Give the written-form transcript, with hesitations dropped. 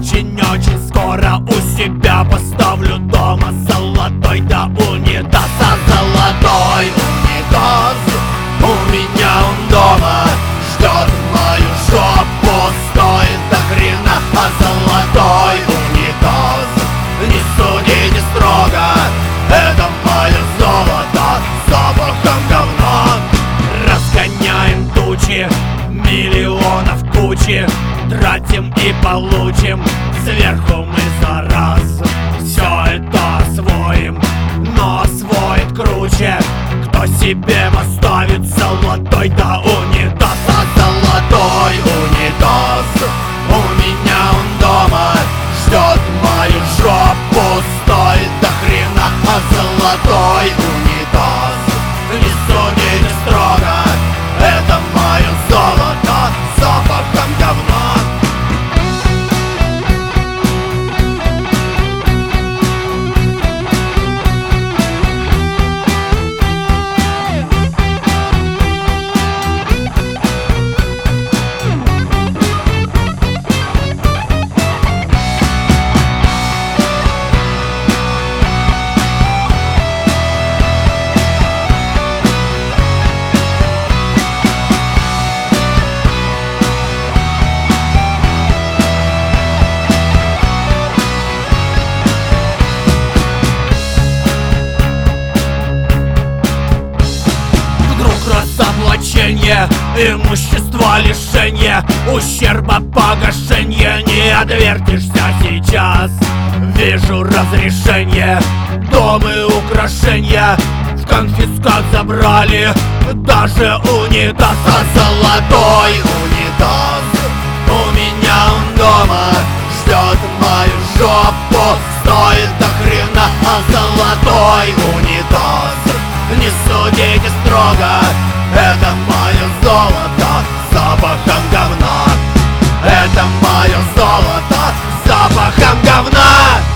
очень-очень скоро у себя поставлю дома золотой до унитаза. Золотой унитаз, у меня он дома ждет мою жопу, стоит до хрена. А золотой унитаз, не судите строго, это мое золото с запахом говна. Разгоняем тучи, миллионов кучи, тратим и получим сверху мы за раз. Все это освоим, но освоит круче кто себе поставит золотой до унитаза. Золотой унитаз, у меня он дома ждет мою жопу, стоит до хрена. А золотой унитаз, не судите строго, это мое золото с запахом говна. Разоблачение, имущество лишение, ущерба погашение. Не отвертишься сейчас. Вижу разрешение, дом и украшения в конфискат забрали, даже унитаз. А золотой унитаз, у меня он дома ждет мою жопу, стоит до хрена. А золотой унитаз, не судите строго, это мое золото с запахом говна. Это мое золото с запахом говна.